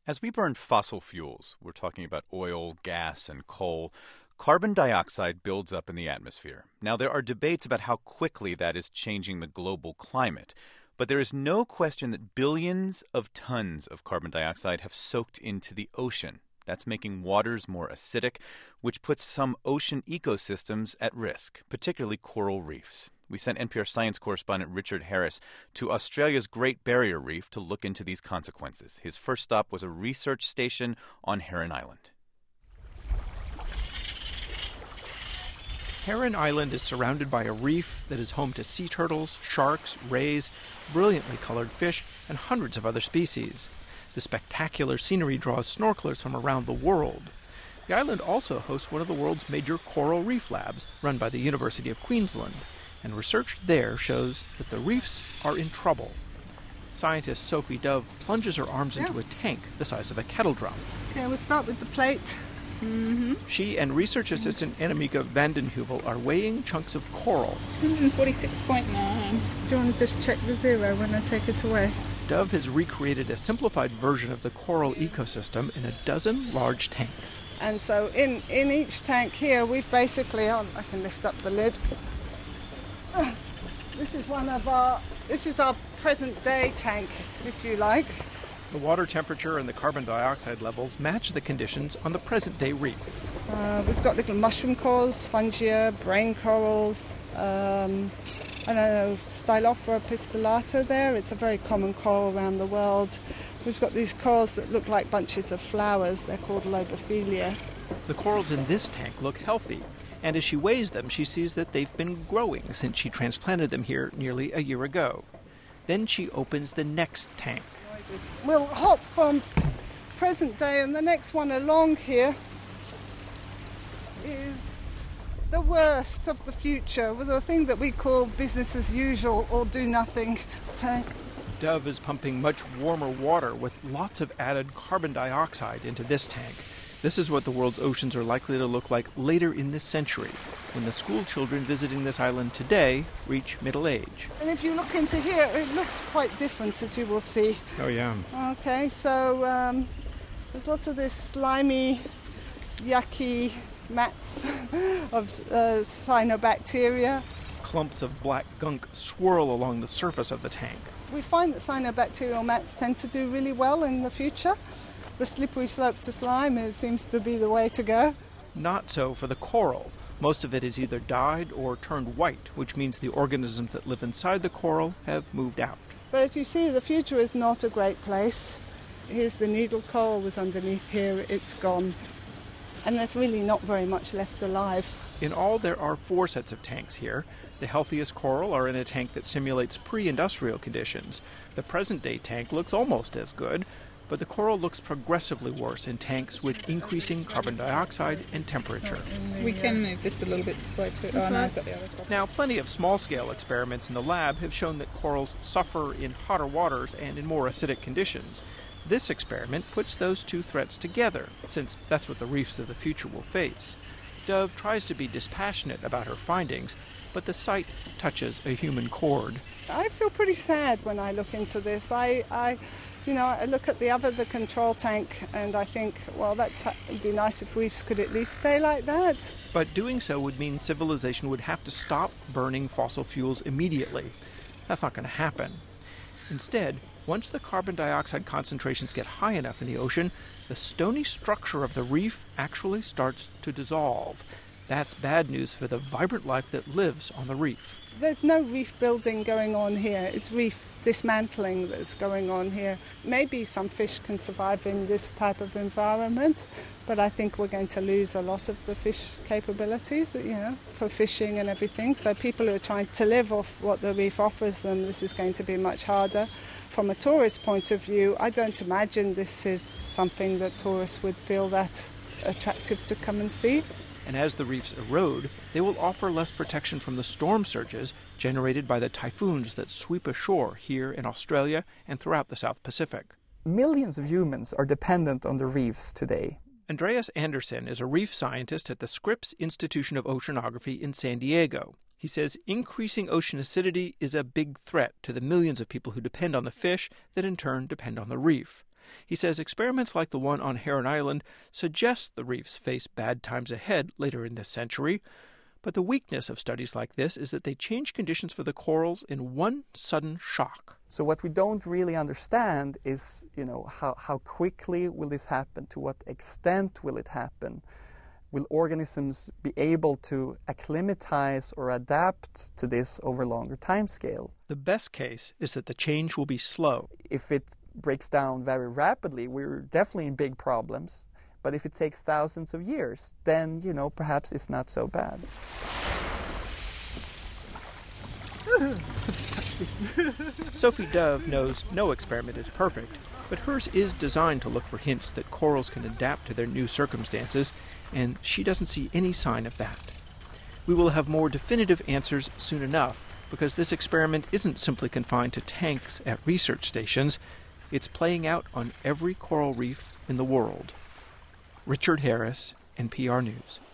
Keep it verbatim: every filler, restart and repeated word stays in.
As we burn fossil fuels, we're talking about oil, gas, and coal, carbon dioxide builds up in the atmosphere. Now, there are debates about how quickly that is changing the global climate, but there is no question that billions of tons of carbon dioxide have soaked into the ocean. That's making waters more acidic, which puts some ocean ecosystems at risk, particularly coral reefs. We sent N P R science correspondent Richard Harris to Australia's Great Barrier Reef to look into these consequences. His first stop was a research station on Heron Island. Heron Island is surrounded by a reef that is home to sea turtles, sharks, rays, brilliantly colored fish, and hundreds of other species. The spectacular scenery draws snorkelers from around the world. The island also hosts one of the world's major coral reef labs, run by the University of Queensland, and research there shows that the reefs are in trouble. Scientist Sophie Dove plunges her arms yeah. into a tank the size of a kettle drum. Okay, we'll start with the plate. Mm-hmm. She and research assistant Annemieke van den Heuvel are weighing chunks of coral. one forty-six point nine. Do you want to just check the zero when I take it away? Dove has recreated a simplified version of the coral ecosystem in a dozen large tanks. And so in, in each tank here, we've basically, oh, I can lift up the lid. Uh, this is one of our, this is our present day tank, if you like. The water temperature and the carbon dioxide levels match the conditions on the present day reef. Uh, we've got little mushroom corals, fungia, brain corals, um, I don't know, Stylophora pistillata there. It's a very common coral around the world. We've got these corals that look like bunches of flowers. They're called lobophilia. The corals in this tank look healthy, and as she weighs them, she sees that they've been growing since she transplanted them here nearly a year ago. Then she opens the next tank. We'll hop from present day, and the next one along here is the worst of the future, with a thing that we call business as usual or do nothing tank. Dove is pumping much warmer water with lots of added carbon dioxide into this tank. This is what the world's oceans are likely to look like later in this century, when the school children visiting this island today reach middle age. And if you look into here, it looks quite different, as you will see. Oh, yeah. Okay, so um, there's lots of this slimy, yucky mats of uh, cyanobacteria. Clumps of black gunk swirl along the surface of the tank. We find that cyanobacterial mats tend to do really well in the future. The slippery slope to slime is, seems to be the way to go. Not so for the coral. Most of it is either dyed or turned white, which means the organisms that live inside the coral have moved out. But as you see, the future is not a great place. Here's the needle coral was underneath here. It's gone. And there's really not very much left alive. In all, there are four sets of tanks here. The healthiest coral are in a tank that simulates pre-industrial conditions. The present-day tank looks almost as good, but the coral looks progressively worse in tanks with increasing carbon dioxide and temperature. We can move this a little bit this way too. Oh, no, I've got the other copy. Now, plenty of small-scale experiments in the lab have shown that corals suffer in hotter waters and in more acidic conditions. This experiment puts those two threats together, since that's what the reefs of the future will face. Dove tries to be dispassionate about her findings, but the sight touches a human chord. I feel pretty sad when I look into this. I, I you know, I look at the other, the control tank, and I think, well, that's, it'd be nice if reefs could at least stay like that. But doing so would mean civilization would have to stop burning fossil fuels immediately. That's not going to happen. Instead, once the carbon dioxide concentrations get high enough in the ocean, the stony structure of the reef actually starts to dissolve. That's bad news for the vibrant life that lives on the reef. There's no reef building going on here. It's reef dismantling that's going on here. Maybe some fish can survive in this type of environment, but I think we're going to lose a lot of the fish capabilities, you know, for fishing and everything. So people who are trying to live off what the reef offers them, this is going to be much harder. From a tourist point of view, I don't imagine this is something that tourists would feel that attractive to come and see. And as the reefs erode, they will offer less protection from the storm surges generated by the typhoons that sweep ashore here in Australia and throughout the South Pacific. Millions of humans are dependent on the reefs today. Andreas Andersen is a reef scientist at the Scripps Institution of Oceanography in San Diego. He says increasing ocean acidity is a big threat to the millions of people who depend on the fish that in turn depend on the reef. He says experiments like the one on Heron Island suggest the reefs face bad times ahead later in this century, but the weakness of studies like this is that they change conditions for the corals in one sudden shock. So what we don't really understand is, you know, how, how quickly will this happen? To what extent will it happen? Will organisms be able to acclimatize or adapt to this over a longer time scale? The best case is that the change will be slow. If it breaks down very rapidly, we're definitely in big problems. But if it takes thousands of years, then, you know, perhaps it's not so bad. Sophie Dove knows no experiment is perfect, but hers is designed to look for hints that corals can adapt to their new circumstances, and she doesn't see any sign of that. We will have more definitive answers soon enough, because this experiment isn't simply confined to tanks at research stations. It's playing out on every coral reef in the world. Richard Harris, N P R News.